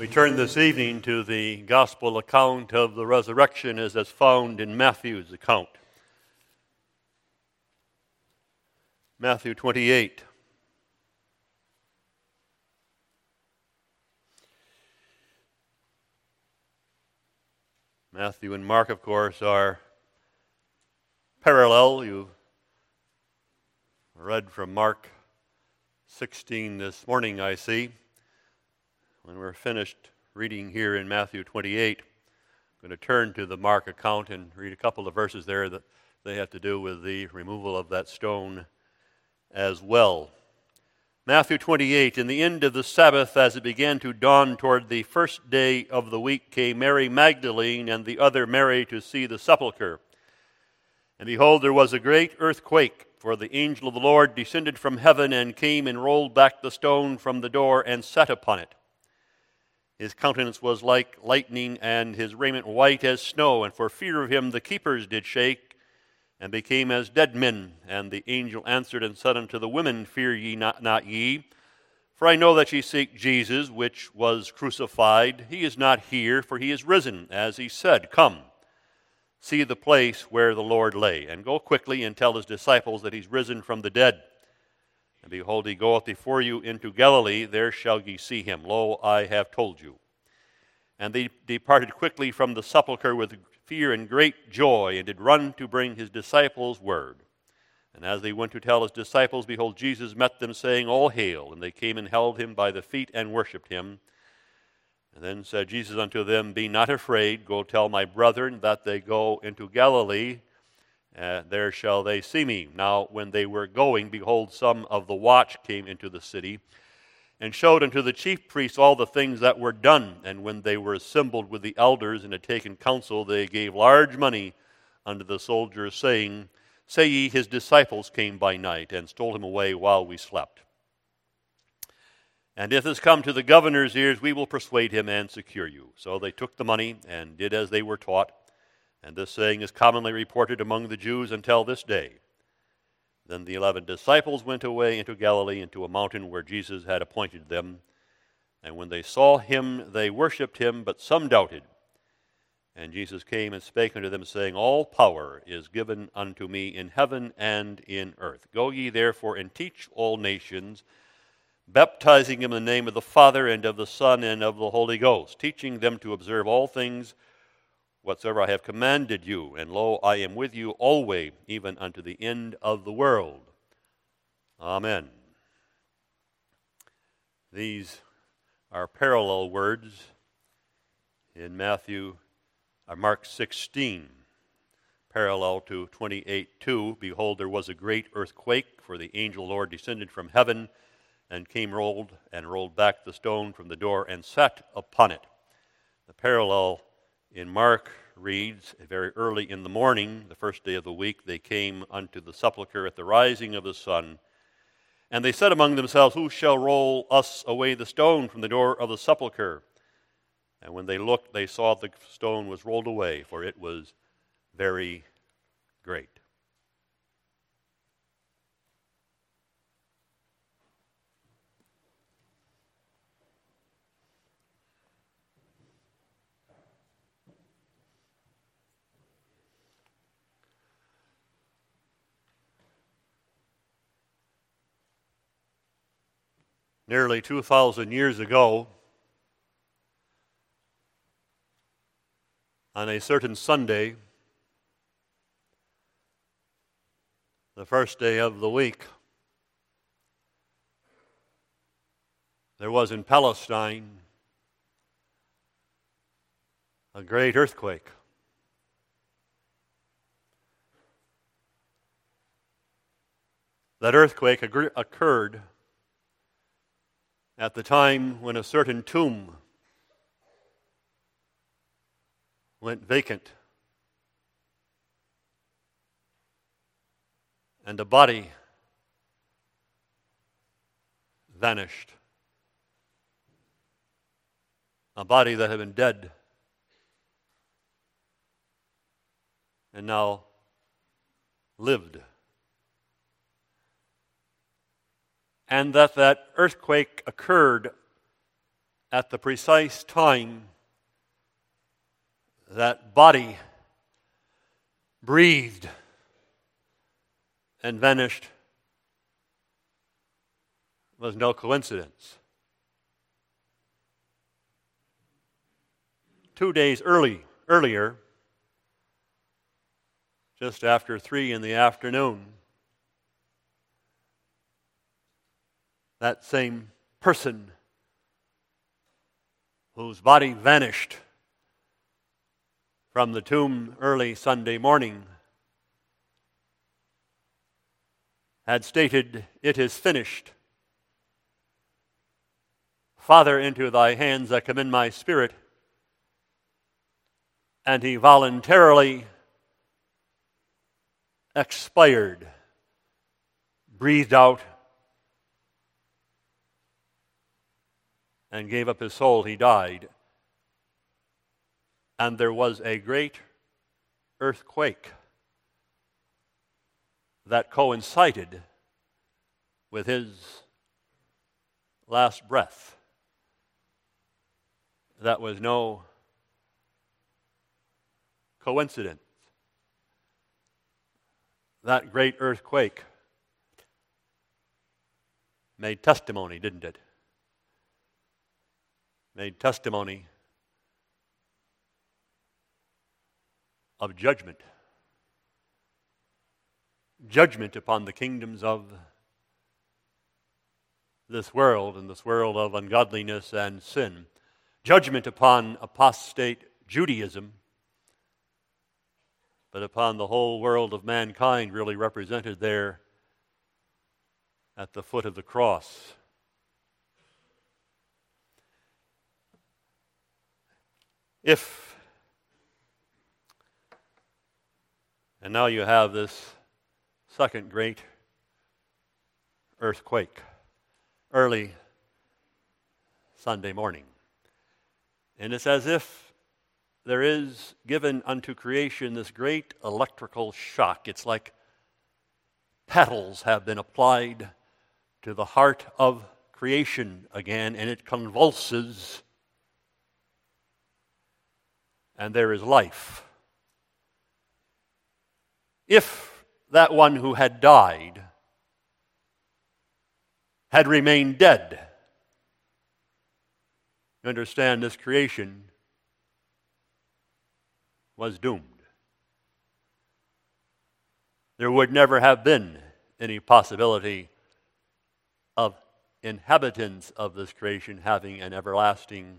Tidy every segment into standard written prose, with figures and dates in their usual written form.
We turn this evening to the gospel account of the resurrection as it's found in Matthew's account. Matthew 28. Matthew and Mark, of course, are parallel. You read from Mark 16 this morning, I see. When we're finished reading here in Matthew 28, I'm going to turn to the Mark account and read a couple of verses there that they have to do with the removal of that stone as well. Matthew 28, in the end of the Sabbath, as it began to dawn toward the first day of the week, came Mary Magdalene and the other Mary to see the sepulchre. And behold, there was a great earthquake, for the angel of the Lord descended from heaven and came and rolled back the stone from the door and sat upon it. His countenance was like lightning, and his raiment white as snow. And for fear of him the keepers did shake, and became as dead men. And the angel answered and said unto the women, Fear ye not ye, for I know that ye seek Jesus, which was crucified. He is not here, for he is risen, as he said. Come, see the place where the Lord lay, and go quickly and tell his disciples that he's risen from the dead. And behold, he goeth before you into Galilee, there shall ye see him. Lo, I have told you. And they departed quickly from the sepulchre with fear and great joy, and did run to bring his disciples word. And as they went to tell his disciples, behold, Jesus met them, saying, All hail. And they came and held him by the feet and worshipped him. And then said Jesus unto them, Be not afraid, go tell my brethren that they go into Galilee, there shall they see me. Now when they were going, behold, some of the watch came into the city, and showed unto the chief priests all the things that were done. And when they were assembled with the elders and had taken counsel, they gave large money unto the soldiers, saying, Say ye, his disciples came by night, and stole him away while we slept. And if this come to the governor's ears, we will persuade him and secure you. So they took the money, and did as they were taught. And this saying is commonly reported among the Jews until this day. Then the 11 disciples went away into Galilee, into a mountain where Jesus had appointed them. And when they saw him, they worshipped him, but some doubted. And Jesus came and spake unto them, saying, All power is given unto me in heaven and in earth. Go ye therefore and teach all nations, baptizing them in the name of the Father and of the Son and of the Holy Ghost, teaching them to observe all things whatsoever I have commanded you, and lo, I am with you always, even unto the end of the world. Amen. These are parallel words in Mark 16, parallel to 28:2. Behold, there was a great earthquake, for the angel Lord descended from heaven, and came rolled back the stone from the door, and sat upon it. The parallel in Mark reads, very early in the morning, the first day of the week, they came unto the sepulchre at the rising of the sun. And they said among themselves, Who shall roll us away the stone from the door of the sepulchre? And when they looked, they saw the stone was rolled away, for it was very great. Nearly 2,000 years ago, on a certain Sunday, the first day of the week, there was in Palestine a great earthquake. That earthquake occurred at the time when a certain tomb went vacant and a body vanished. A body that had been dead and now lived. And that earthquake occurred at the precise time that body breathed and vanished was no coincidence. 2 days earlier, just after 3 in the afternoon, that same person whose body vanished from the tomb early Sunday morning had stated, "It is finished. Father, into thy hands I commend my spirit." And he voluntarily expired, breathed out, and gave up his soul. He died. And there was a great earthquake that coincided with his last breath. That was no coincidence. That great earthquake made testimony, didn't it? Made testimony of judgment. Judgment upon the kingdoms of this world and this world of ungodliness and sin. Judgment upon apostate Judaism, but upon the whole world of mankind really represented there at the foot of the cross. And now you have this second great earthquake, early Sunday morning. And it's as if there is given unto creation this great electrical shock. It's like petals have been applied to the heart of creation again, and it convulses, and there is life. If that one who had died had remained dead, you understand this creation was doomed. There would never have been any possibility of inhabitants of this creation having an everlasting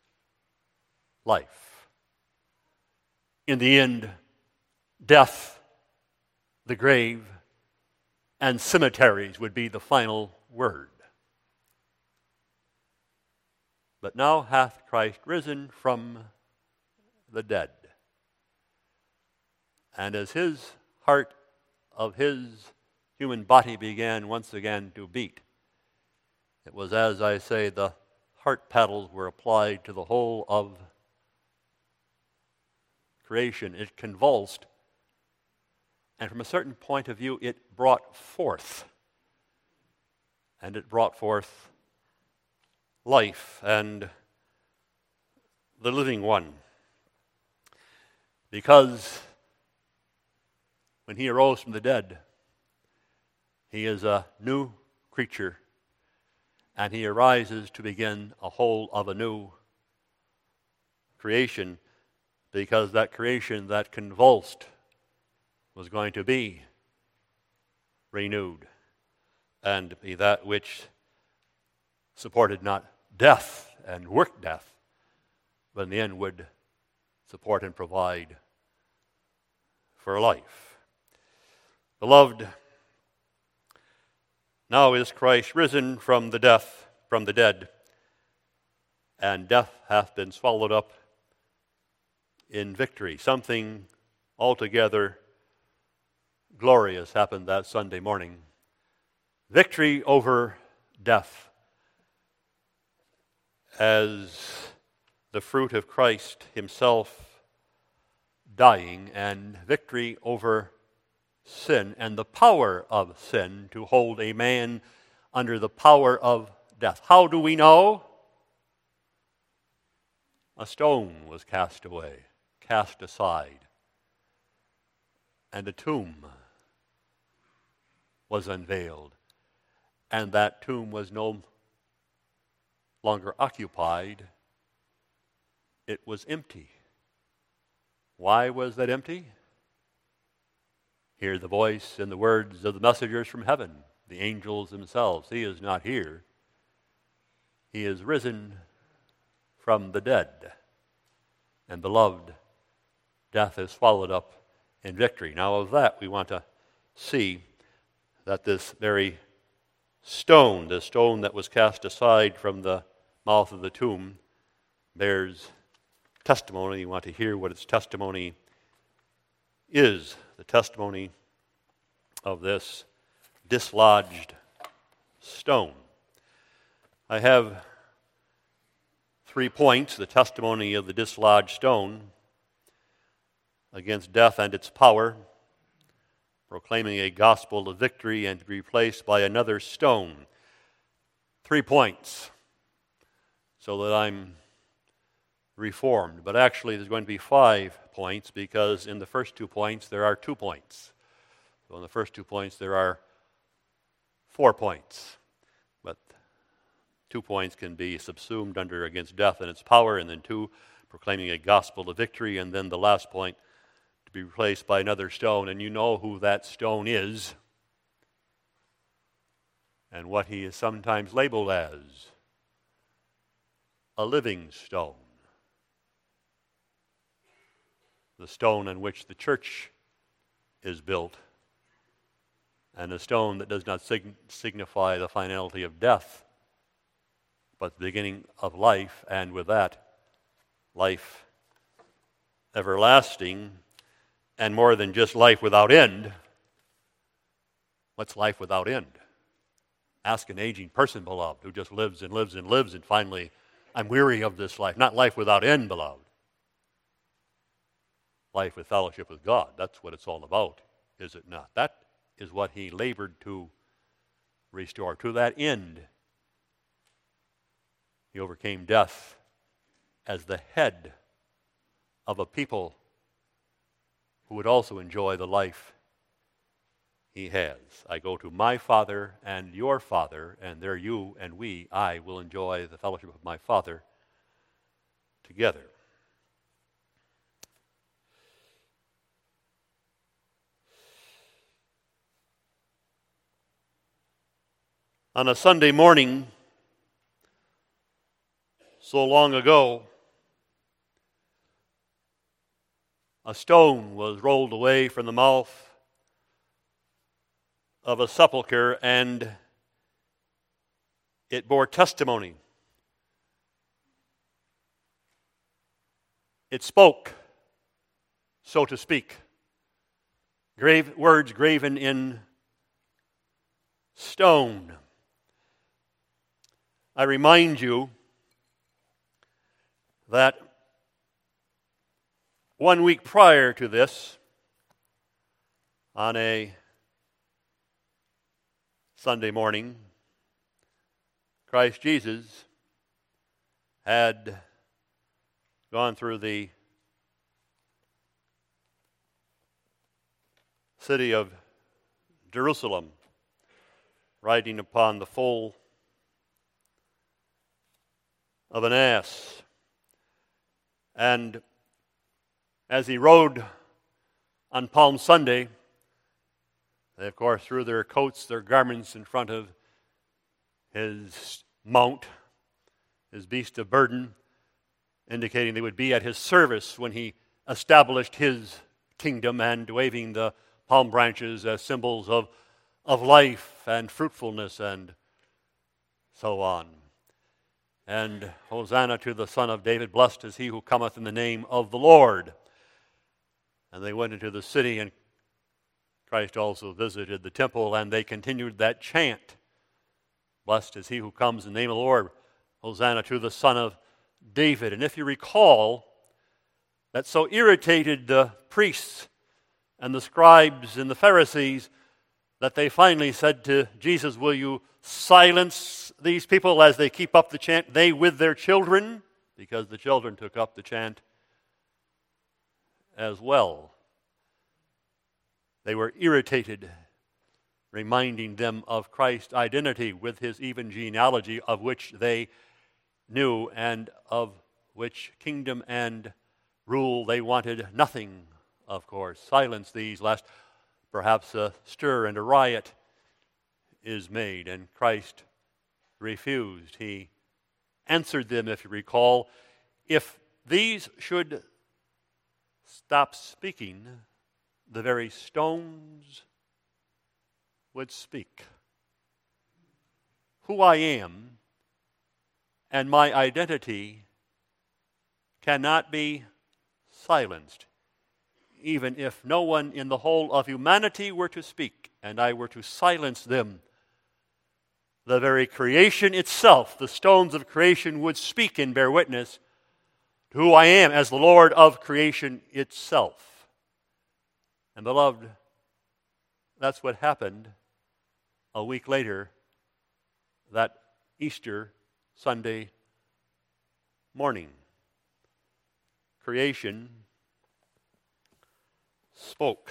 life. In the end, death, the grave, and cemeteries would be the final word. But now hath Christ risen from the dead. And as his heart of his human body began once again to beat, it was, as I say, the heart paddles were applied to the whole of creation. It convulsed, and from a certain point of view, it brought forth. And it brought forth life and the living one. Because when he arose from the dead, he is a new creature, and he arises to begin a whole of a new creation, because that creation that convulsed was going to be renewed and be that which supported not death and worked death, but in the end would support and provide for life. Beloved, now is Christ risen from the dead, and death hath been swallowed up in victory. Something altogether glorious happened that Sunday morning. Victory over death as the fruit of Christ himself dying, and victory over sin and the power of sin to hold a man under the power of death. How do we know? a stone was cast away, cast aside, and a tomb was unveiled. And that tomb was no longer occupied. It was empty. Why was that empty? Hear the voice and the words of the messengers from heaven, the angels themselves. He is not here. He is risen from the dead. And beloved, death is swallowed up in victory. Now of that we want to see that this very stone, the stone that was cast aside from the mouth of the tomb, bears testimony. You want to hear what its testimony is, the testimony of this dislodged stone. I have 3 points: the testimony of the dislodged stone against death and its power, proclaiming a gospel of victory, and to be replaced by another stone. 3 points, so that I'm reformed. But actually there's going to be 5 points, because in the first 2 points there are 2 points. So in the first 2 points there are 4 points. But 2 points can be subsumed under against death and its power, and then 2, proclaiming a gospel of victory, and then the last point, to be replaced by another stone. And you know who that stone is, and what he is sometimes labeled as: a living stone. The stone on which the church is built, and a stone that does not signify the finality of death, but the beginning of life, and with that, life everlasting, and more than just life without end. What's life without end? Ask an aging person, beloved, who just lives and lives and lives, and finally, I'm weary of this life. Not life without end, beloved. Life with fellowship with God. That's what it's all about, is it not? That is what he labored to restore. To that end, he overcame death as the head of a people who would also enjoy the life he has. I go to my Father and your Father, and there you and I will enjoy the fellowship of my Father together. On a Sunday morning, so long ago, a stone was rolled away from the mouth of a sepulchre, and it bore testimony. It spoke, so to speak. Words graven in stone. I remind you that 1 week prior to this, on a Sunday morning, Christ Jesus had gone through the city of Jerusalem, riding upon the foal of an ass. And as he rode on Palm Sunday, they of course threw their coats, their garments in front of his mount, his beast of burden, indicating they would be at his service when he established his kingdom, and waving the palm branches as symbols of life and fruitfulness and so on. And Hosanna to the Son of David, blessed is he who cometh in the name of the Lord. And they went into the city, and Christ also visited the temple, and they continued that chant. Blessed is he who comes in the name of the Lord. Hosanna to the Son of David. And if you recall, that so irritated the priests and the scribes and the Pharisees that they finally said to Jesus, will you silence these people as they keep up the chant, they with their children? because the children took up the chant as well. They were irritated, reminding them of Christ's identity with his even genealogy, of which they knew and of which kingdom and rule they wanted nothing, of course. Silence these, lest perhaps a stir and a riot is made. And Christ refused. He answered them, if you recall, if these should stop speaking, the very stones would speak. Who I am and my identity cannot be silenced, even if no one in the whole of humanity were to speak and I were to silence them. The very creation itself, the stones of creation, would speak and bear witness to who I am as the Lord of creation itself. And beloved, that's what happened a week later, that Easter Sunday morning. Creation spoke.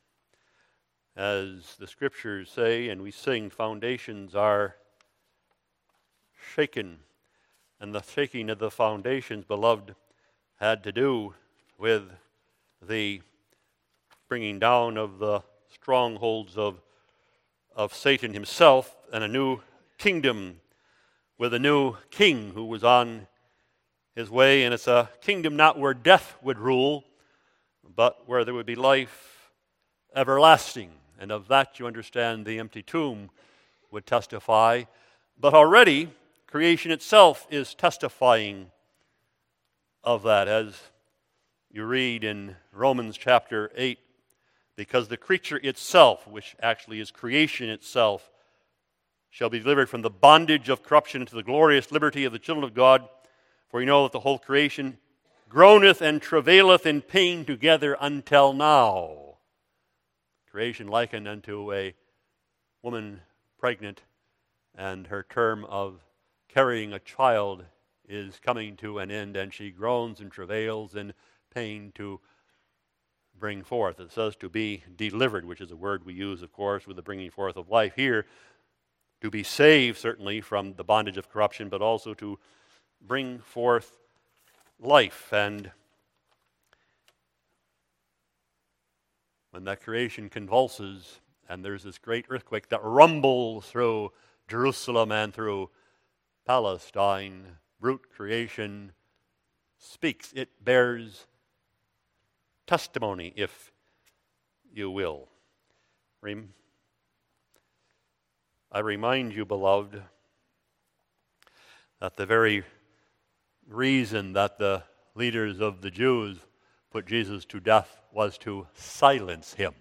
As the scriptures say, and we sing, foundations are shaken. And the shaking of the foundations, beloved, had to do with the bringing down of the strongholds of Satan himself and a new kingdom with a new king who was on his way. And it's a kingdom not where death would rule, but where there would be life everlasting. And of that, you understand, the empty tomb would testify. But already, creation itself is testifying of that, as you read in Romans chapter 8, because the creature itself, which actually is creation itself, shall be delivered from the bondage of corruption into the glorious liberty of the children of God. For you know that the whole creation groaneth and travaileth in pain together until now. Creation likened unto a woman pregnant, and her term of carrying a child is coming to an end, and she groans and travails in pain to bring forth. It says to be delivered, which is a word we use, of course, with the bringing forth of life here. To be saved, certainly, from the bondage of corruption, but also to bring forth life. And when that creation convulses, and there's this great earthquake that rumbles through Jerusalem and through Palestine, brute creation speaks. It bears testimony, if you will. I remind you, beloved, that the very reason that the leaders of the Jews put Jesus to death was to silence him,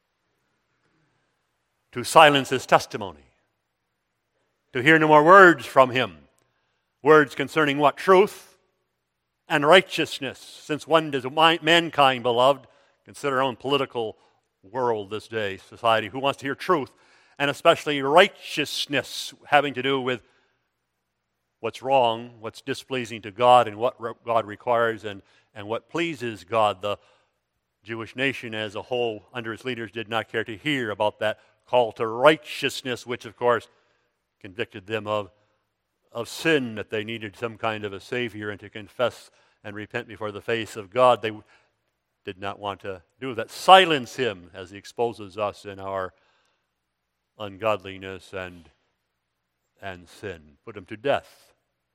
to silence his testimony, to hear no more words from him, words concerning what? Truth and righteousness. Since when does mankind, beloved, consider our own political world this day, society, who wants to hear truth, and especially righteousness, having to do with what's wrong, what's displeasing to God, and what God requires, and what pleases God? The Jewish nation as a whole, under its leaders, did not care to hear about that call to righteousness, which, of course, convicted them of sin, that they needed some kind of a Savior, and to confess and repent before the face of God. They did not want to do that. Silence him as he exposes us in our ungodliness and sin. Put him to death.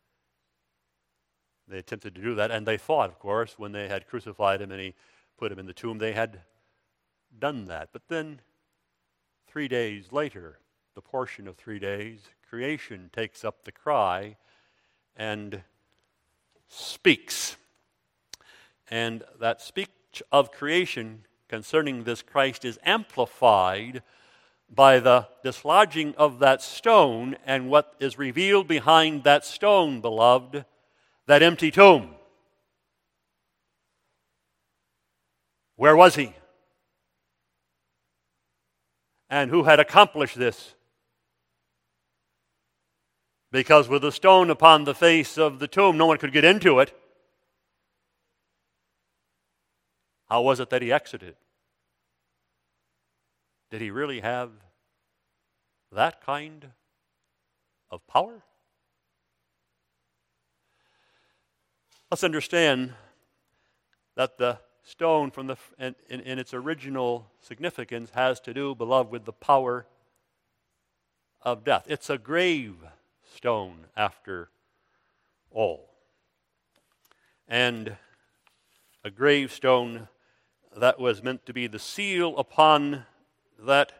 They attempted to do that, and they thought, of course, when they had crucified him and he put him in the tomb, they had done that. But then, 3 days later, the portion of 3 days, creation takes up the cry and speaks. And that speech of creation concerning this Christ is amplified by the dislodging of that stone, and what is revealed behind that stone, beloved, that empty tomb. Where was he? And who had accomplished this? Because with the stone upon the face of the tomb, no one could get into it. How was it that he exited? Did he really have that kind of power? Let's understand that the stone from in its original significance has to do, beloved, with the power of death. It's a grave stone after all. And a gravestone that was meant to be the seal upon that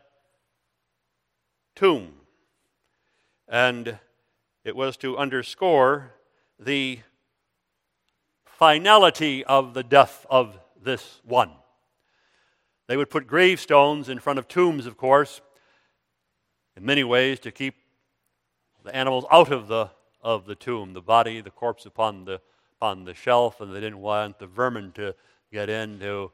tomb. And it was to underscore the finality of the death of this one. They would put gravestones in front of tombs, of course, in many ways to keep the animals out of the tomb, the body, the corpse upon the shelf, and they didn't want the vermin to get in to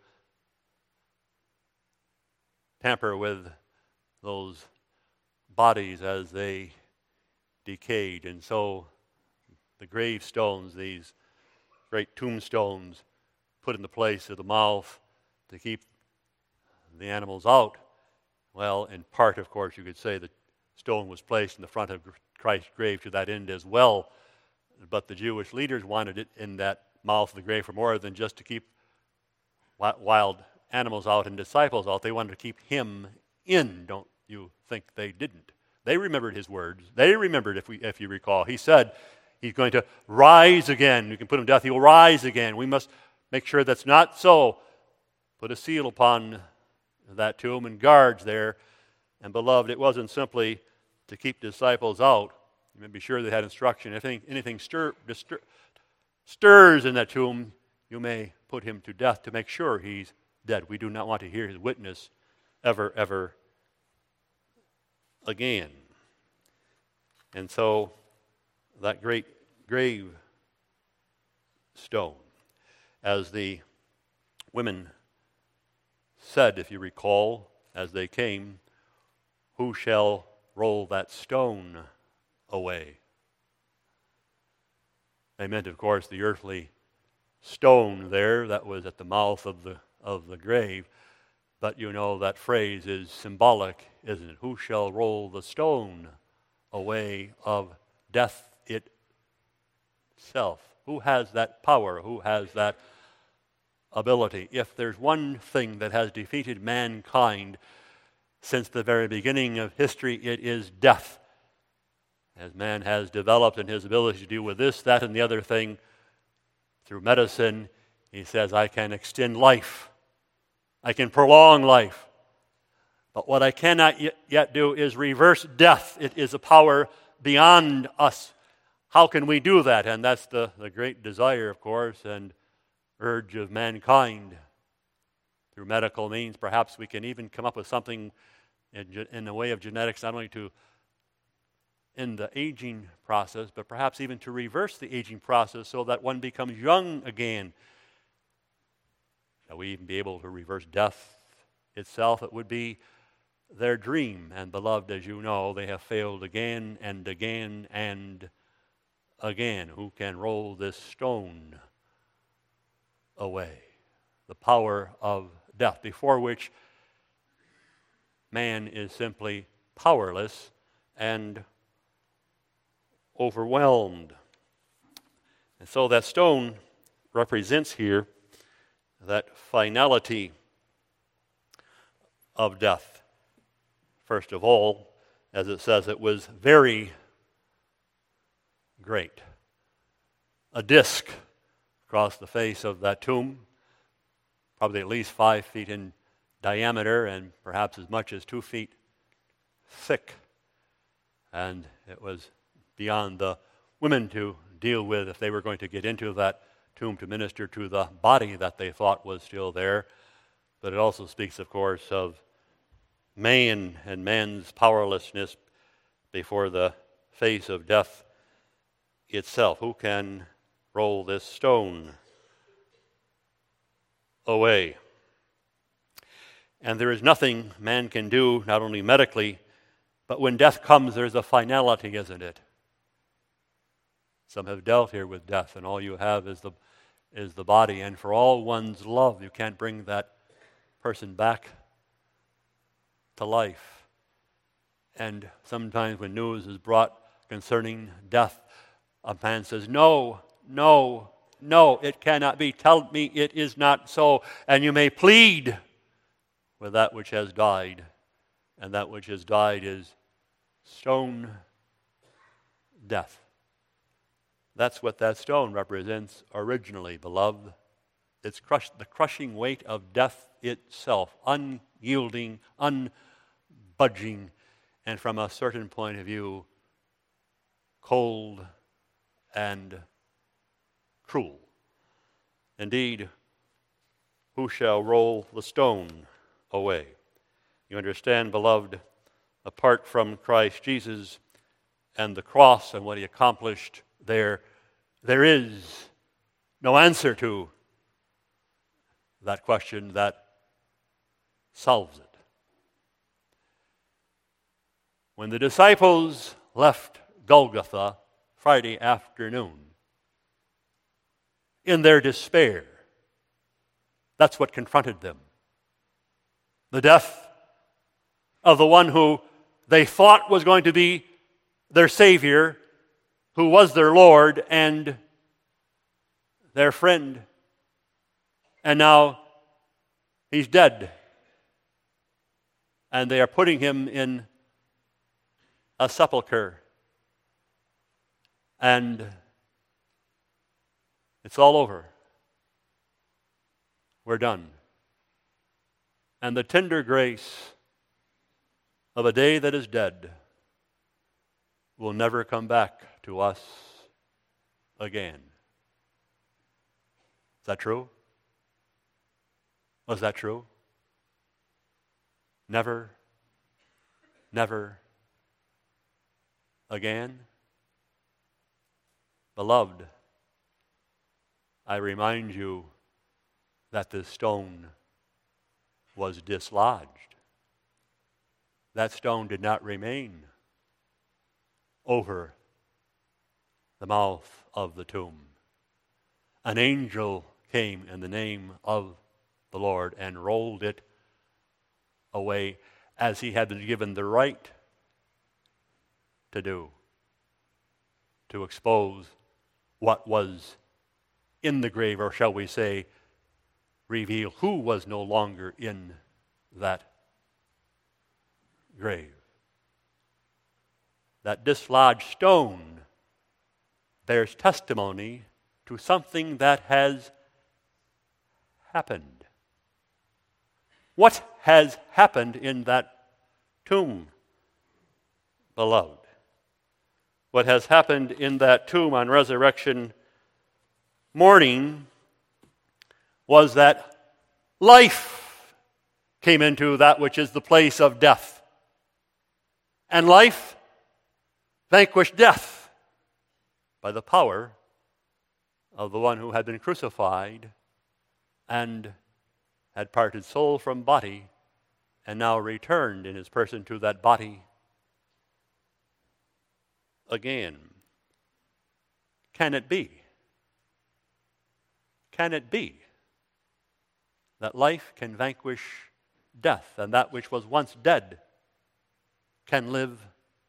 tamper with those bodies as they decayed. And so the gravestones, these great tombstones, put in the place of the mouth to keep the animals out. Well, in part, of course, you could say the stone was placed in the front of Christ's grave to that end as well. But the Jewish leaders wanted it in that mouth of the grave for more than just to keep wild animals out and disciples out. They wanted to keep him in. Don't you think they didn't? They remembered his words. They remembered, if you recall. He said he's going to rise again. You can put him to death. He will rise again. We must make sure that's not so. Put a seal upon that tomb and guards there. And beloved, it wasn't simply to keep disciples out. You may be sure they had instruction. If anything stirs in that tomb, you may put him to death to make sure he's dead. We do not want to hear his witness ever again. And so that great grave stone, as the women said, if you recall, as they came, who shall roll that stone away? They meant, of course, the earthly stone there that was at the mouth of the grave. But you know that phrase is symbolic, isn't it? Who shall roll the stone away of death itself? Who has that power? Who has that ability? If there's one thing that has defeated mankind since the very beginning of history, it is death. As man has developed in his ability to deal with this, that, and the other thing through medicine, he says, I can extend life. I can prolong life. But what I cannot yet do is reverse death. It is a power beyond us. How can we do that? And that's the great desire, of course, and urge of mankind. Through medical means, perhaps we can even come up with something in the way of genetics, not only to end the aging process, but perhaps even to reverse the aging process so that one becomes young again. Shall we even be able to reverse death itself? It would be their dream. And beloved, as you know, they have failed again and again and again. Who can roll this stone away? The power of death, before which man is simply powerless and overwhelmed. And so that stone represents here that finality of death. First of all, as it says, it was very great. A disc across the face of that tomb, probably at least 5 feet in diameter and perhaps as much as 2 feet thick. And it was beyond the women to deal with if they were going to get into that tomb to minister to the body that they thought was still there. But it also speaks, of course, of man and man's powerlessness before the face of death itself. Who can roll this stone away? And there is nothing man can do, not only medically, but when death comes, there's a finality, isn't it? Some have dealt here with death, and all you have is is the body. And for all one's love, you can't bring that person back to life. And sometimes when news is brought concerning death, a man says, no, no, no, it cannot be. Tell me it is not so. And you may plead with that which has died. And that which has died is stone death. That's what that stone represents originally, beloved. It's the crushing weight of death itself, unyielding, unbudging, and from a certain point of view, cold and cruel. Indeed, who shall roll the stone away? You understand, beloved, apart from Christ Jesus and the cross and what he accomplished there is no answer to that question that solves it. When the disciples left Golgotha Friday afternoon, in their despair, that's what confronted them. The death of the one who they thought was going to be their Savior, who was their Lord and their friend. And now he's dead. And they are putting him in a sepulcher. And it's all over. We're done. And the tender grace of a day that is dead will never come back to us again. Is that true? Was that true? Never, never again? Beloved, I remind you that the stone was dislodged. That stone did not remain over the mouth of the tomb. An angel came in the name of the Lord and rolled it away as he had been given the right to do, to expose what was in the grave, or shall we say, reveal who was no longer in that grave. That dislodged stone bears testimony to something that has happened. What has happened in that tomb, beloved? What has happened in that tomb on resurrection morning was that life came into that which is the place of death. And life vanquished death by the power of the one who had been crucified and had parted soul from body and now returned in his person to that body again. Can it be? Can it be that life can vanquish death, and that which was once dead can live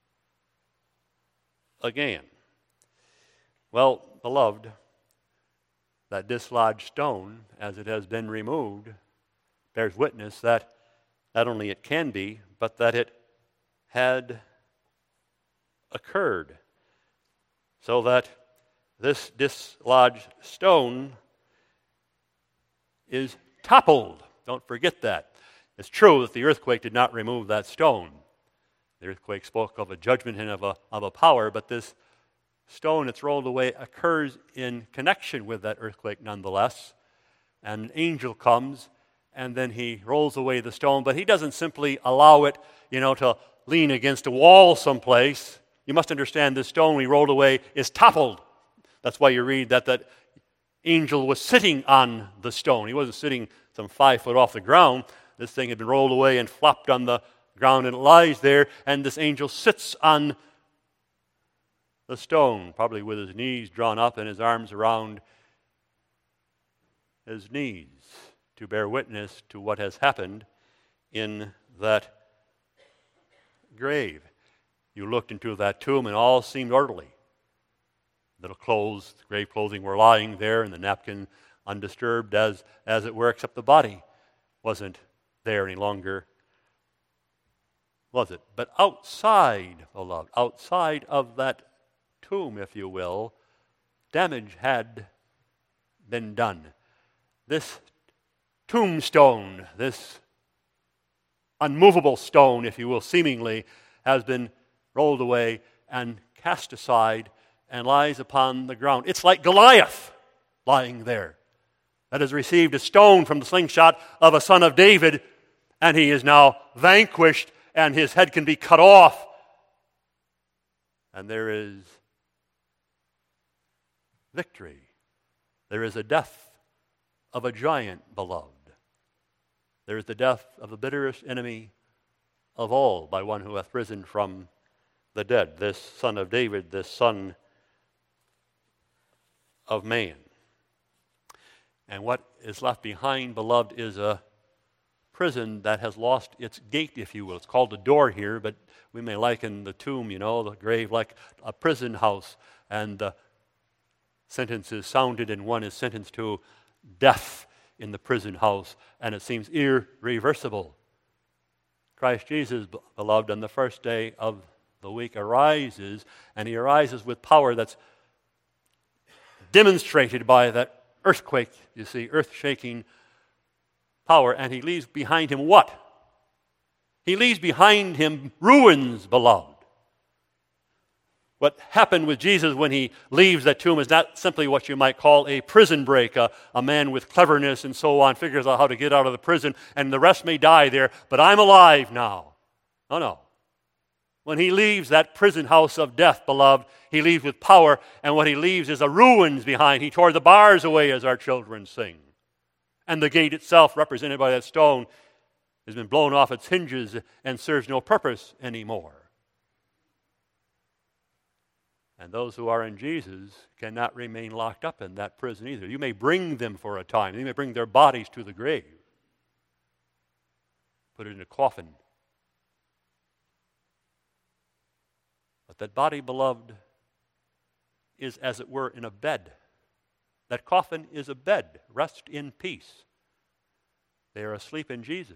again? Well, beloved, that dislodged stone, as it has been removed, bears witness that not only it can be, but that it had occurred. So that this dislodged stone is toppled. Don't forget that. It's true that the earthquake did not remove that stone. The earthquake spoke of a judgment and of a power, but this stone that's rolled away occurs in connection with that earthquake nonetheless. And an angel comes, and then he rolls away the stone, but he doesn't simply allow it, to lean against a wall someplace. You must understand this stone he rolled away is toppled. That's why you read that angel was sitting on the stone. He wasn't sitting some 5 foot off the ground. This thing had been rolled away and flopped on the ground, and it lies there, and this angel sits on the stone, probably with his knees drawn up and his arms around his knees to bear witness to what has happened in that grave. You looked into that tomb and all seemed orderly. The clothes, the grave clothing were lying there and the napkin undisturbed as it were, except the body wasn't there any longer, was it? But outside, beloved, outside of that tomb, if you will, damage had been done. This tombstone, this unmovable stone, if you will, seemingly has been rolled away and cast aside and lies upon the ground. It's like Goliath lying there that has received a stone from the slingshot of a son of David, and he is now vanquished, and his head can be cut off. And there is victory. There is a death of a giant, beloved. There is the death of the bitterest enemy of all by one who hath risen from the dead, this son of David, this son of man. And what is left behind, beloved, is a prison that has lost its gate, if you will. It's called a door here, but we may liken the tomb, the grave, like a prison house. And the sentence is sounded, and one is sentenced to death in the prison house, and it seems irreversible. Christ Jesus, beloved, on the first day of the week arises, and he arises with power that's demonstrated by that earthquake, you see, earth-shaking power, and he leaves behind him what? He leaves behind him ruins, beloved. What happened with Jesus when he leaves that tomb is not simply what you might call a prison break. A man with cleverness and so on figures out how to get out of the prison, and the rest may die there, but I'm alive now. No. When he leaves that prison house of death, beloved, he leaves with power, and what he leaves is a ruins behind. He tore the bars away, as our children sing. And the gate itself, represented by that stone, has been blown off its hinges and serves no purpose anymore. And those who are in Jesus cannot remain locked up in that prison either. You may bring them for a time. You may bring their bodies to the grave. Put it in a coffin. But that body, beloved, is as it were in a bed. That coffin is a bed. Rest in peace. They are asleep in Jesus.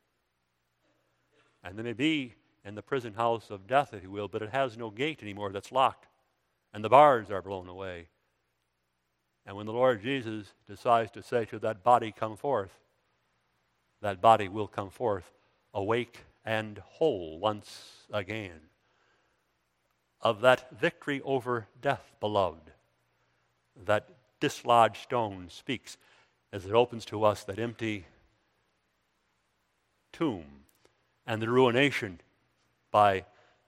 And they may be in the prison house of death, if you will, but it has no gate anymore that's locked. And the bars are blown away. And when the Lord Jesus decides to say to that body, come forth, that body will come forth awake and whole once again. Of that victory over death, beloved, that dislodged stone speaks as it opens to us that empty tomb and the ruination by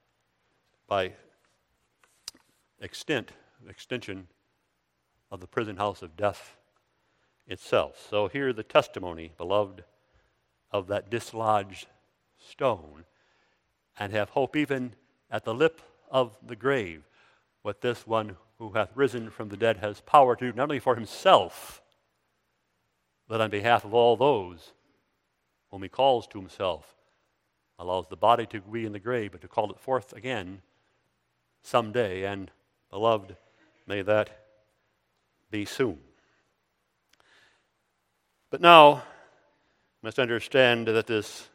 extension of the prison house of death itself. So hear the testimony, beloved, of that dislodged stone, and have hope even at the lip of the grave, what this one who hath risen from the dead has power to do, not only for himself, but on behalf of all those whom he calls to himself, allows the body to be in the grave, but to call it forth again someday. And beloved, may that be soon. But now, you must understand that this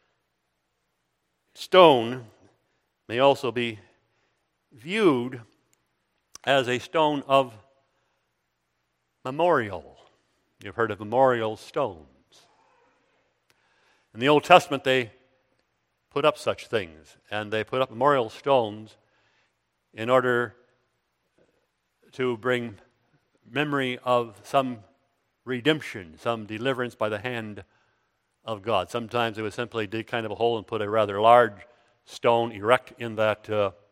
stone may also be viewed as a stone of memorial. You've heard of memorial stones. In the Old Testament, they put up such things, and they put up memorial stones in order to bring memory of some redemption, some deliverance by the hand of God. Sometimes they would simply dig kind of a hole and put a rather large stone erect in that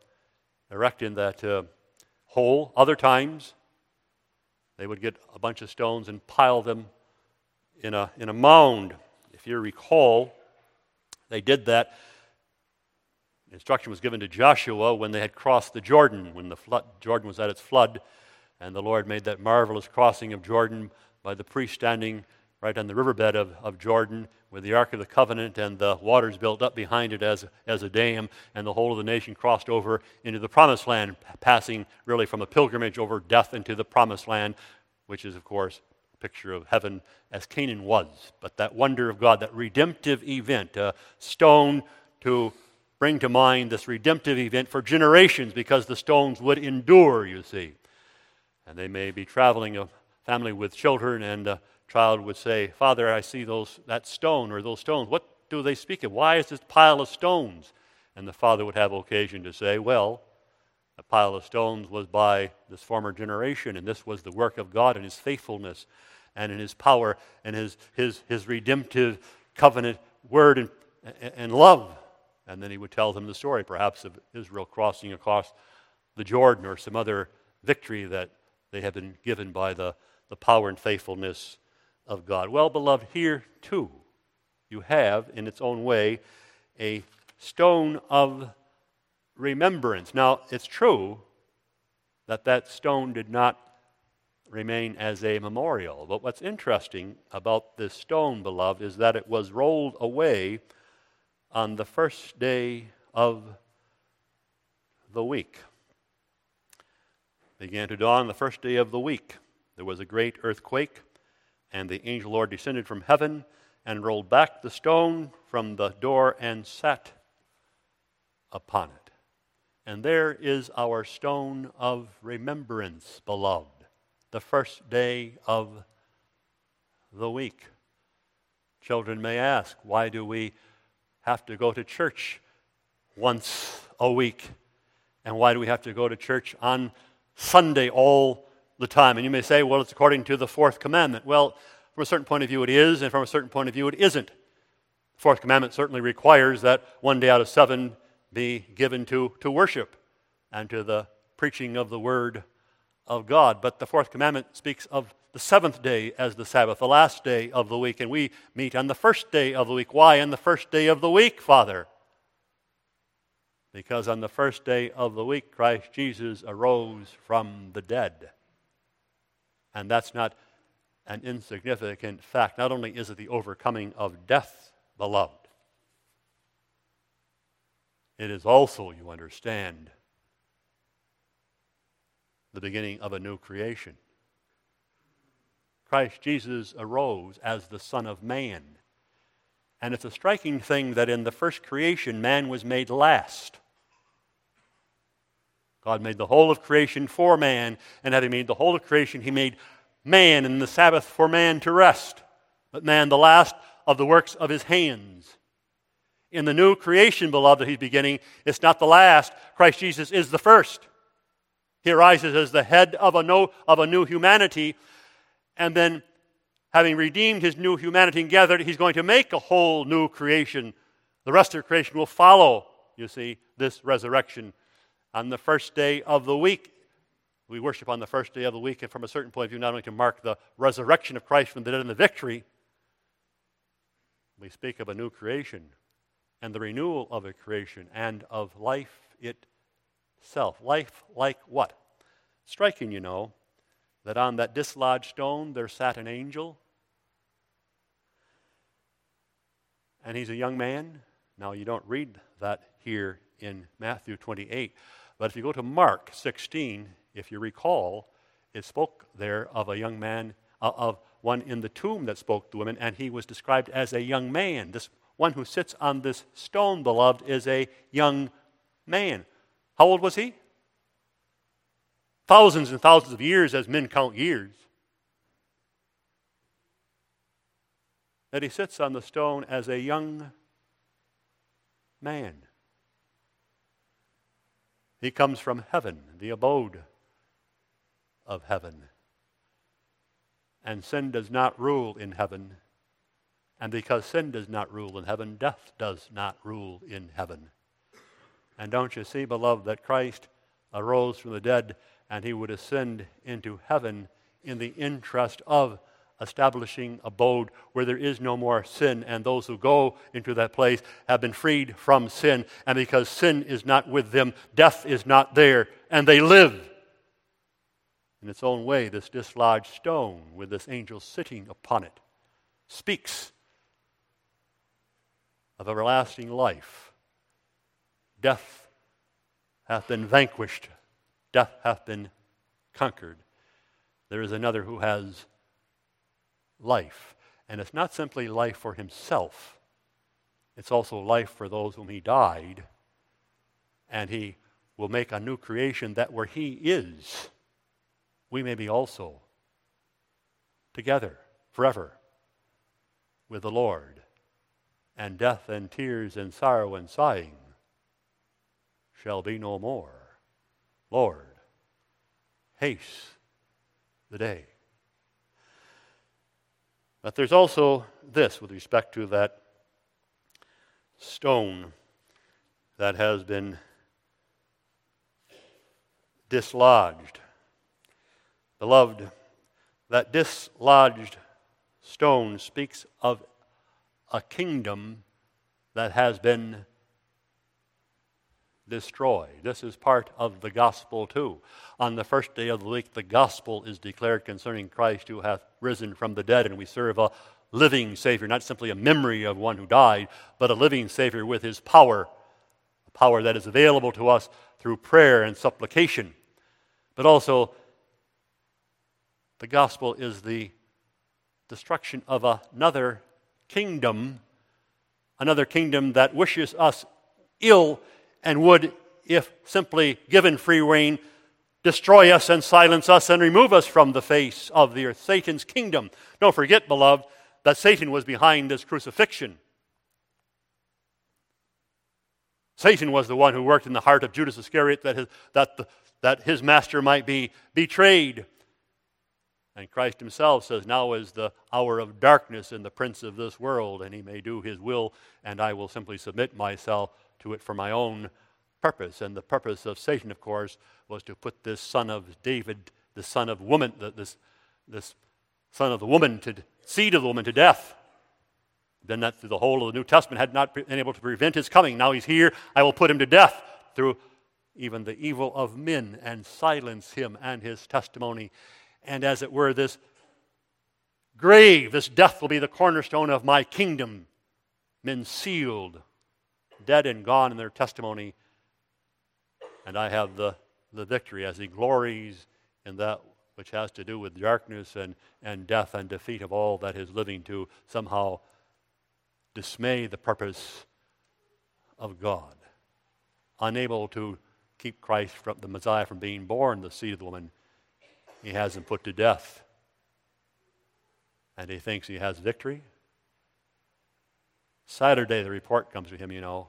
hole. Other times, they would get a bunch of stones and pile them in a mound. If you recall, they did that. Instruction was given to Joshua when they had crossed the Jordan, when Jordan was at its flood, and the Lord made that marvelous crossing of Jordan by the priest standing right on the riverbed of Jordan with the Ark of the Covenant and the waters built up behind it as a dam, and the whole of the nation crossed over into the Promised Land, passing really from a pilgrimage over death into the Promised Land, which is, of course, a picture of heaven as Canaan was. But that wonder of God, that redemptive event, a stone to bring to mind this redemptive event for generations, because the stones would endure, you see. And they may be traveling, a family with children, and a child would say, "Father, I see that stone or those stones. What do they speak of? Why is this pile of stones?" And the father would have occasion to say, "Well, a pile of stones was by this former generation, and this was the work of God and His faithfulness and in His power and His redemptive covenant word and love." And then he would tell them the story, perhaps, of Israel crossing across the Jordan, or some other victory that they have been given by the power and faithfulness of God. Well, beloved, here too you have, in its own way, a stone of remembrance. Now, it's true that stone did not remain as a memorial. But what's interesting about this stone, beloved, is that it was rolled away on the first day of the week. It began to dawn on the first day of the week. There was a great earthquake, and the angel Lord descended from heaven and rolled back the stone from the door and sat upon it. And there is our stone of remembrance, beloved, the first day of the week. Children may ask, why do we have to go to church once a week? And why do we have to go to church on Sunday all the time? And you may say, well, it's according to the fourth commandment. Well, from a certain point of view it is, and from a certain point of view it isn't. The fourth commandment certainly requires that one day out of 7 be given to worship and to the preaching of the Word of God. But the fourth commandment speaks of the seventh day as the Sabbath, the last day of the week, and we meet on the first day of the week. Why on the first day of the week, Father? Because on the first day of the week, Christ Jesus arose from the dead. And that's not an insignificant fact. Not only is it the overcoming of death, beloved, it is also, you understand, the beginning of a new creation. Christ Jesus arose as the Son of Man. And it's a striking thing that in the first creation, man was made last. God made the whole of creation for man, and having made the whole of creation, He made man in the Sabbath for man to rest. But man, the last of the works of His hands. In the new creation, beloved, that He's beginning, it's not the last. Christ Jesus is the first. He arises as the head of a new humanity, and then, having redeemed His new humanity and gathered, He's going to make a whole new creation. The rest of creation will follow, you see, this resurrection. On the first day of the week, we worship on the first day of the week, and from a certain point of view, not only to mark the resurrection of Christ from the dead and the victory, we speak of a new creation and the renewal of a creation and of life itself. Life like what? Striking, you know, that on that dislodged stone there sat an angel, and he's a young man. Now, you don't read that here in Matthew 28, but if you go to Mark 16, if you recall, it spoke there of a young man, of one in the tomb that spoke to women, and he was described as a young man. This one who sits on this stone, beloved, is a young man. How old was he? Thousands and thousands of years, as men count years. That he sits on the stone as a young man. He comes from heaven, the abode of heaven. And sin does not rule in heaven. And because sin does not rule in heaven, death does not rule in heaven. And don't you see, beloved, that Christ arose from the dead, and He would ascend into heaven in the interest of establishing abode where there is no more sin, and those who go into that place have been freed from sin. And because sin is not with them, death is not there, and they live. in its own way, this dislodged stone with this angel sitting upon it speaks of everlasting life. Death hath been vanquished. Death hath been conquered. There is another who has life. And it's not simply life for himself. It's also life for those whom he died. And he will make a new creation that where he is, we may be also together forever with the Lord. And death and tears and sorrow and sighing shall be no more. Lord, haste the day. But there's also this with respect to that stone that has been dislodged. Beloved, that dislodged stone speaks of a kingdom that has been destroyed. This is part of the gospel too. On the first day of the week, the gospel is declared concerning Christ who hath risen from the dead, and we serve a living Savior, not simply a memory of one who died, but a living Savior with his power, a power that is available to us through prayer and supplication. But also, the gospel is the destruction of another kingdom that wishes us ill and would, if simply given free rein, destroy us and silence us and remove us from the face of the earth. Satan's kingdom. Don't forget, beloved, that Satan was behind this crucifixion. Satan was the one who worked in the heart of Judas Iscariot that his master might be betrayed. And Christ himself says, now is the hour of darkness in the prince of this world, and he may do his will, and I will simply submit myself to it for my own purpose. And the purpose of Satan, of course, was to put this son of David, the son of woman, this son of the woman, seed of the woman, to death. Then that through the whole of the New Testament had not been able to prevent his coming. Now he's here. I will put him to death through even the evil of men and silence him and his testimony. And as it were, this grave, this death will be the cornerstone of my kingdom. Men sealed, dead and gone in their testimony. And I have the victory as he glories in that which has to do with darkness and death and defeat of all that is living, to somehow dismay the purpose of God. Unable to keep Christ, from the Messiah, from being born, the seed of the woman, he has him put to death. And he thinks he has victory. Saturday, the report comes to him,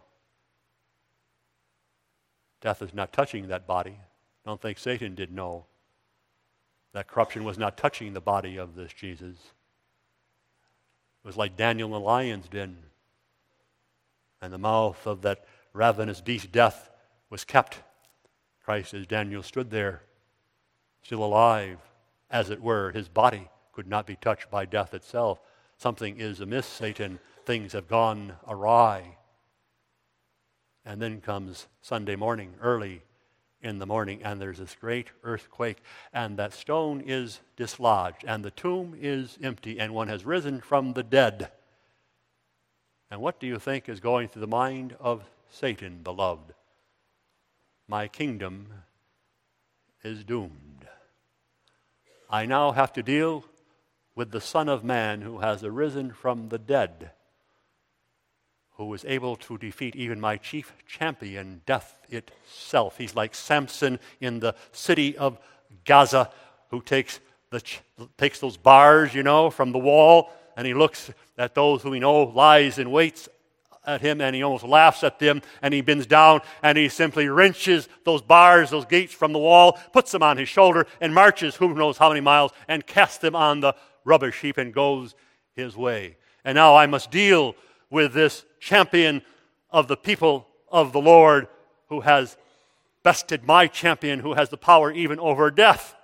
death is not touching that body. I don't think Satan did know that corruption was not touching the body of this Jesus. It was like Daniel in the lion's den. And the mouth of that ravenous beast, death, was kept. Christ, as Daniel stood there, still alive, as it were, his body could not be touched by death itself. Something is amiss, Satan. Things have gone awry. And then comes Sunday morning, early in the morning, and there's this great earthquake, and that stone is dislodged, and the tomb is empty, and one has risen from the dead. And what do you think is going through the mind of Satan, beloved? My kingdom is doomed. I now have to deal with the Son of Man who has arisen from the dead, who was able to defeat even my chief champion, death itself. He's like Samson in the city of Gaza, who takes those bars, from the wall, and he looks at those who he knows lies in wait at him, and he almost laughs at them, and he bends down, and he simply wrenches those bars, those gates from the wall, puts them on his shoulder, and marches who knows how many miles, and casts them on the rubbish heap, and goes his way. And now I must deal with this champion of the people of the Lord, who has bested my champion, who has the power even over death.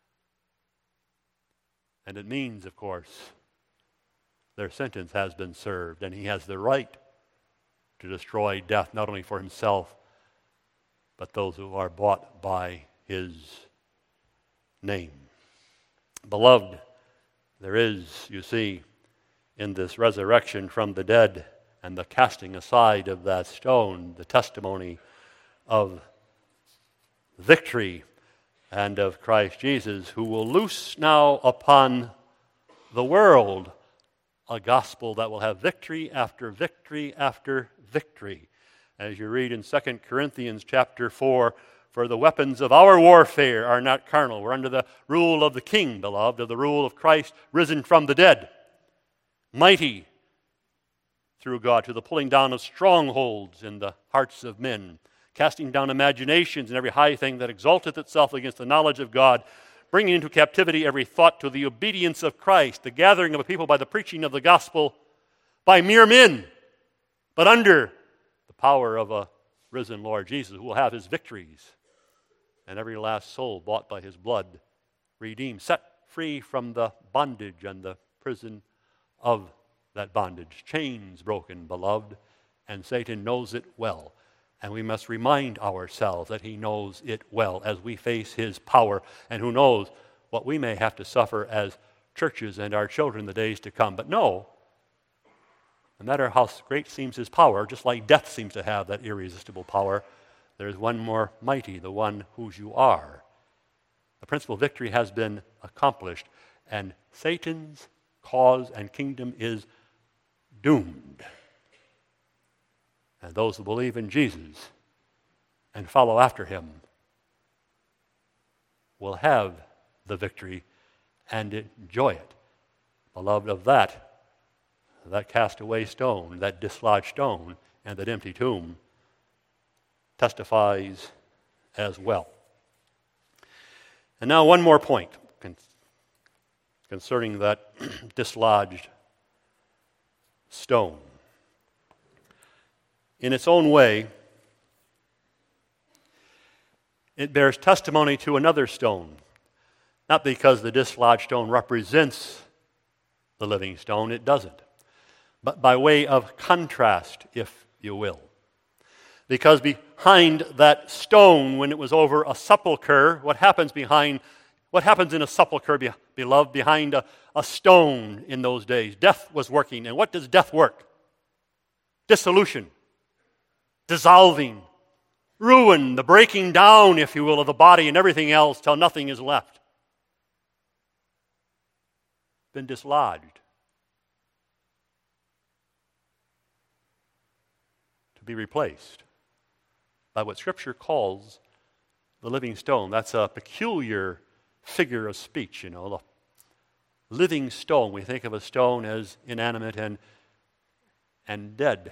And it means, of course, their sentence has been served, and he has the right to destroy death, not only for himself, but those who are bought by his name. Beloved, there is, you see, in this resurrection from the dead and the casting aside of that stone, the testimony of victory and of Christ Jesus, who will loose now upon the world a gospel that will have victory after victory after victory. As you read in 2 Corinthians chapter 4, for the weapons of our warfare are not carnal. We're under the rule of the King, beloved, of the rule of Christ risen from the dead, mighty through God to the pulling down of strongholds in the hearts of men, casting down imaginations and every high thing that exalteth itself against the knowledge of God, bringing into captivity every thought to the obedience of Christ, the gathering of a people by the preaching of the gospel by mere men, but under the power of a risen Lord Jesus, who will have his victories, and every last soul bought by his blood, redeemed, set free from the bondage and the prison of that bondage. Chains broken, beloved, and Satan knows it well. And we must remind ourselves that he knows it well as we face his power, and who knows what we may have to suffer as churches and our children in the days to come. But no matter how great seems his power, just like death seems to have that irresistible power, there is one more mighty, the one whose you are. The principal victory has been accomplished, and Satan's cause and kingdom is doomed. And those who believe in Jesus and follow after him will have the victory and enjoy it. Beloved, of that cast away stone, that dislodged stone, and that empty tomb testifies as well. And now one more point concerning that dislodged stone. In its own way, it bears testimony to another stone, not because the dislodged stone represents the living stone, it doesn't, but by way of contrast, if you will. Because behind that stone, when it was over a sepulcher, what happens in a sepulcher, beloved, behind a stone in those days? Death was working. And what does death work? Dissolution, dissolving, ruin, the breaking down, if you will, of the body and everything else till nothing is left. Been dislodged. To be replaced by what Scripture calls the living stone. That's a peculiar figure of speech, you know. The living stone. We think of a stone as inanimate and dead.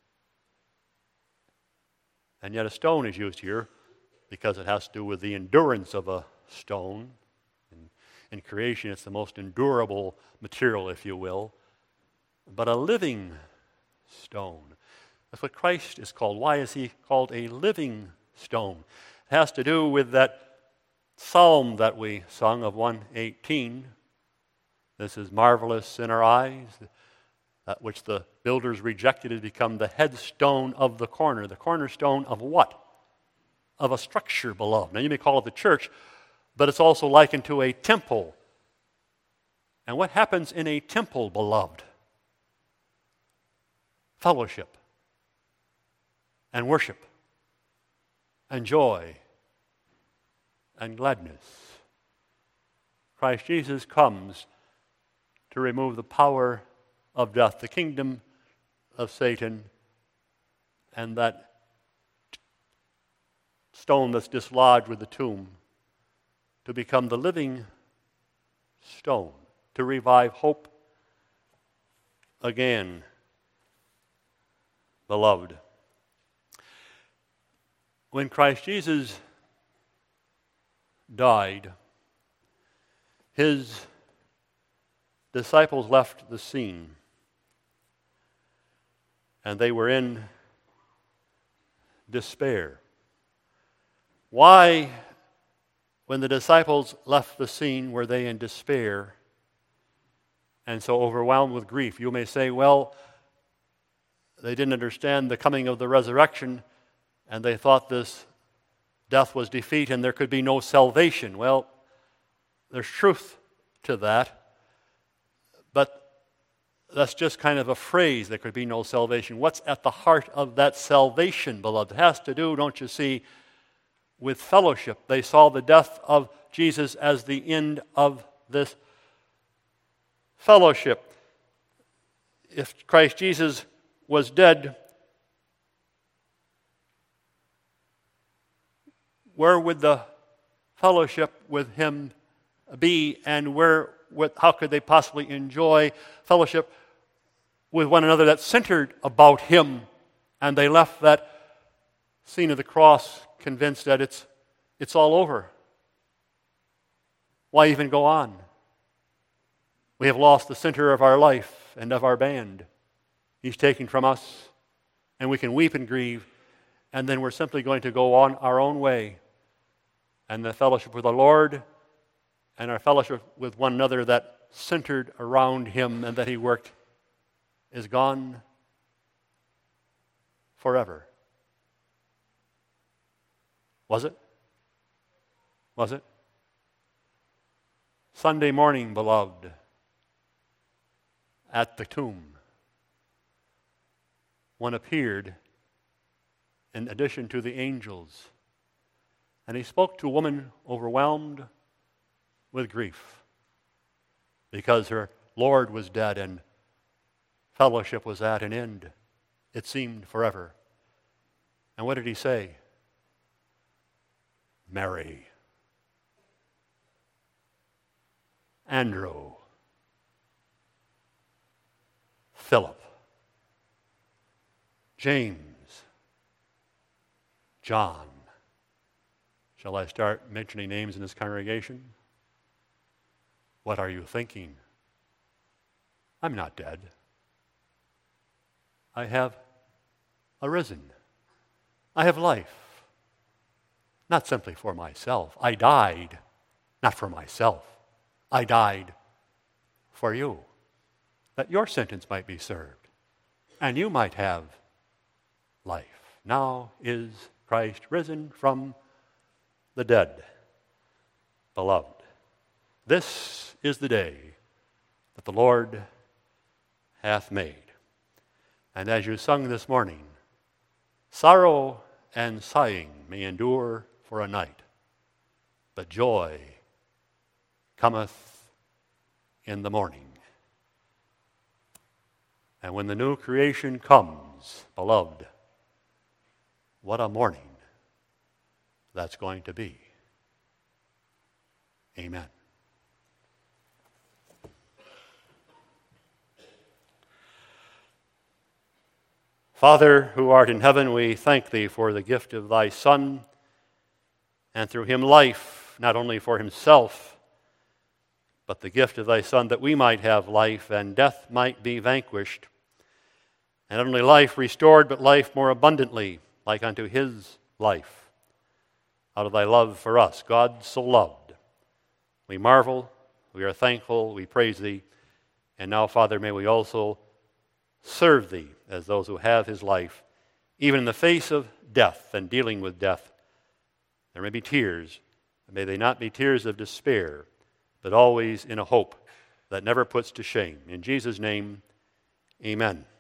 And yet a stone is used here because it has to do with the endurance of a stone. In creation, it's the most endurable material, if you will. But a living stone. That's what Christ is called. Why is he called a living stone? It has to do with that psalm that we sung of 118. This is marvelous in our eyes. That which the builders rejected has become the headstone of the corner. The cornerstone of what? Of a structure, beloved. Now you may call it the church, but it's also likened to a temple. And what happens in a temple, beloved? Fellowship and worship and joy and gladness. Christ Jesus comes to remove the power of death, the kingdom of Satan, and that stone that's dislodged with the tomb, to become the living stone, to revive hope again, beloved. When Christ Jesus died, his disciples left the scene, and they were in despair. Why, when the disciples left the scene, were they in despair and so overwhelmed with grief? You may say, well, they didn't understand the coming of the resurrection, and they thought this death was defeat and there could be no salvation. Well, There's truth to that, but that's just kind of a phrase. There could be no salvation. What's at the heart of that salvation, beloved? It has to do, don't you see, with fellowship. They saw the death of Jesus as the end of this fellowship. If Christ Jesus was dead, where would the fellowship with him be, and how could they possibly enjoy fellowship with one another that centered about him? And they left that scene of the cross convinced that it's all over. Why even go on? We have lost the center of our life and of our band. He's taken from us, and we can weep and grieve, and then we're simply going to go on our own way. And the fellowship with the Lord and our fellowship with one another that centered around him and that he worked is gone forever. Was it? Was it? Sunday morning, beloved, at the tomb, one appeared in addition to the angels, and he spoke to a woman overwhelmed with grief because her Lord was dead and fellowship was at an end. It seemed forever. And what did he say? Mary. Andrew. Philip. James. John. Shall I start mentioning names in this congregation? What are you thinking? I'm not dead. I have arisen. I have life. Not simply for myself. I died, not for myself. I died for you, that your sentence might be served, and you might have life. Now is Christ risen from the dead. Beloved, this is the day that the Lord hath made. And as you sung this morning, sorrow and sighing may endure for a night, but joy cometh in the morning. And when the new creation comes, beloved, what a morning that's going to be. Amen. Father, who art in heaven, we thank thee for the gift of thy Son, and through him life, not only for himself, but the gift of thy Son that we might have life and death might be vanquished, and not only life restored, but life more abundantly, like unto his life, out of thy love for us. God so loved. We marvel, we are thankful, we praise thee, and now, Father, may we also serve thee as those who have his life, even in the face of death and dealing with death. There may be tears, and may they not be tears of despair, but always in a hope that never puts to shame. In Jesus' name, amen.